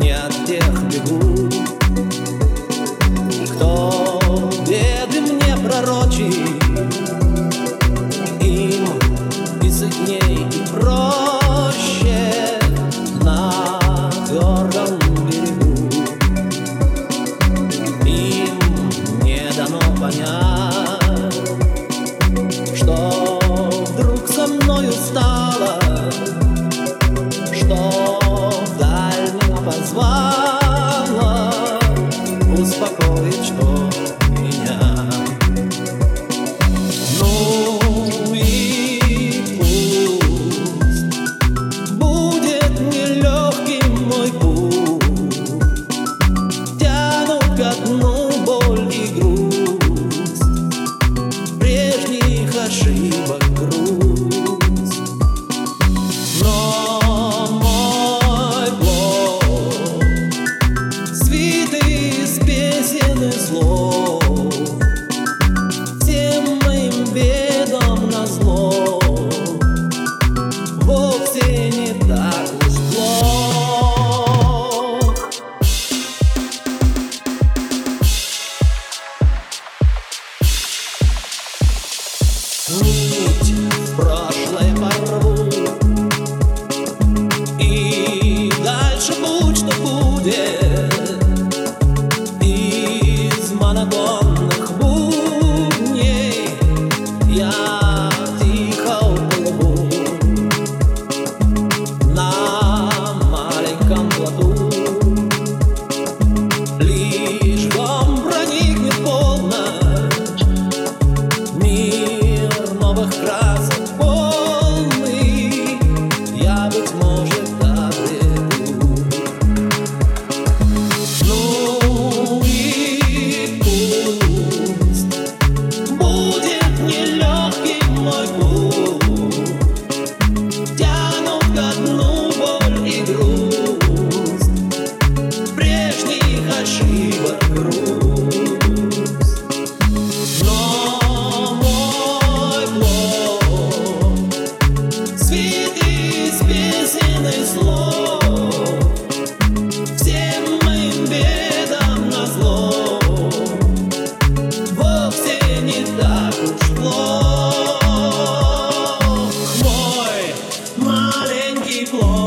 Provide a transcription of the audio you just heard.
не от тех бегу, кто беды мне пророчит, им и сытней, и проще на твердом берегу. Им не дано понять, что вдруг со мною стало, что вдаль меня позвала успокоить, что меня. Ну и пусть будет нелегким мой путь, тяну ко дну боль и грусть, прежних ошибок грусть. Но мой плод свит из песен и слов, всем моим бедам назло, вовсе не так уж плох. Нить в прошлое порву, и дальше будь что будет. Из монотонных будней я тихо уплыву на маленьком плоту. Лишь дом проникнет в полночь, мир новых красок полный, я, быть может, обрету. Ну и пусть будет нелегким мой путь, тянут ко дну боль и грусть, прежних ошибок грусть. Но мой плод свит из песен и слов, всем моим бедам назло, вовсе не так уж плох. Мой маленький плод